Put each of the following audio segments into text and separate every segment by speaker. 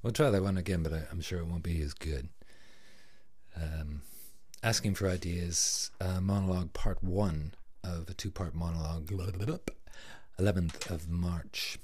Speaker 1: We'll try that one again, but I'm sure it won't be as good. Asking for Ideas, monologue part 1 of a 2-part monologue, 11th of March,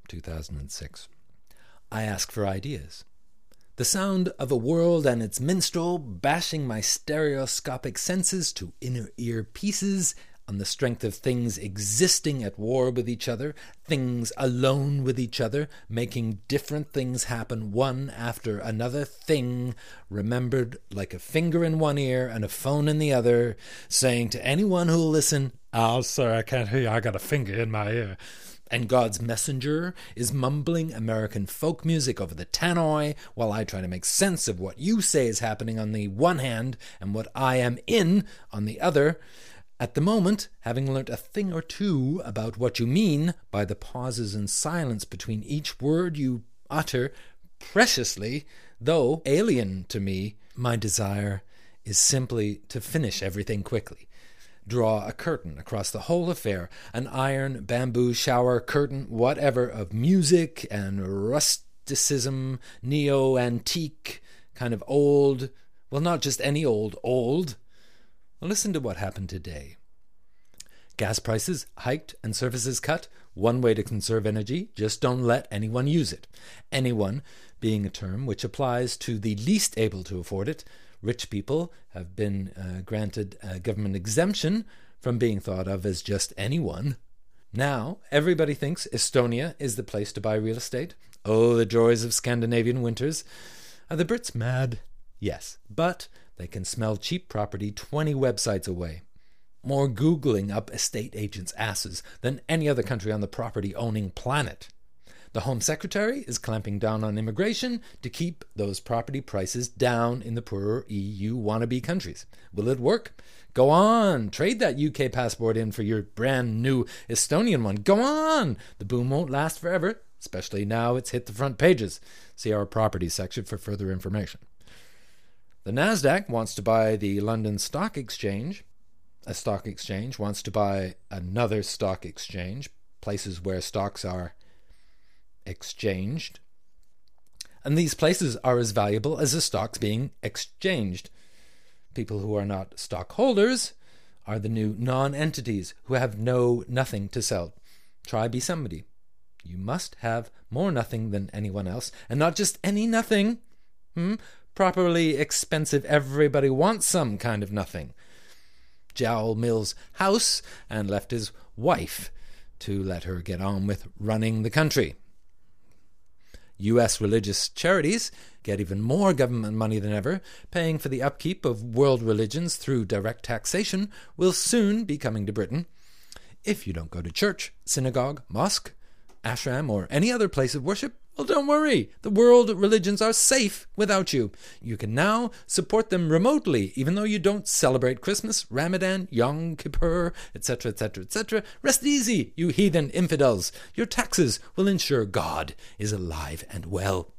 Speaker 1: 2006. I ask for ideas. The sound of a world and its minstrel bashing my stereoscopic senses to inner ear pieces on the strength of things existing at war with each other, things alone with each other, making different things happen one after another thing, remembered like a finger in one ear and a phone in the other, saying to anyone who'll listen, "Oh, sir, I can't hear you, I got a finger in my ear." And God's messenger is mumbling American folk music over the tannoy while I try to make sense of what you say is happening on the one hand and what I am in on the other. At the moment, having learnt a thing or two about what you mean by the pauses and silence between each word you utter, preciously, though alien to me, my desire is simply to finish everything quickly. Draw a curtain across the whole affair, an iron, bamboo, shower, curtain, whatever, of music and rusticism, neo-antique, kind of old, well, not just any old. Well, listen to what happened today. Gas prices hiked and services cut. One way to conserve energy, just don't let anyone use it. Anyone being a term which applies to the least able to afford it. Rich people have been granted a government exemption from being thought of as just anyone. Now, everybody thinks Estonia is the place to buy real estate. Oh, the joys of Scandinavian winters. Are the Brits mad? Yes, but they can smell cheap property 20 websites away. More Googling up estate agents' asses than any other country on the property-owning planet. The Home Secretary is clamping down on immigration to keep those property prices down in the poorer EU wannabe countries. Will it work? Go on, trade that UK passport in for your brand new Estonian one. Go on! The boom won't last forever, especially now it's hit the front pages. See our property section for further information. The Nasdaq wants to buy the London Stock Exchange. A stock exchange wants to buy another stock exchange, places where stocks are exchanged. And these places are as valuable as the stocks being exchanged. People who are not stockholders are the new non-entities who have nothing to sell. Try be somebody. You must have more nothing than anyone else, and not just any nothing. Properly expensive, everybody wants some kind of nothing. Jowl Mill's house and left his wife to let her get on with running the country. U.S. religious charities get even more government money than ever. Paying for the upkeep of world religions through direct taxation will soon be coming to Britain. If you don't go to church, synagogue, mosque, ashram, or any other place of worship, well, don't worry. The world religions are safe without you. You can now support them remotely, even though you don't celebrate Christmas, Ramadan, Yom Kippur, etc., etc., etc. Rest easy, you heathen infidels. Your taxes will ensure God is alive and well.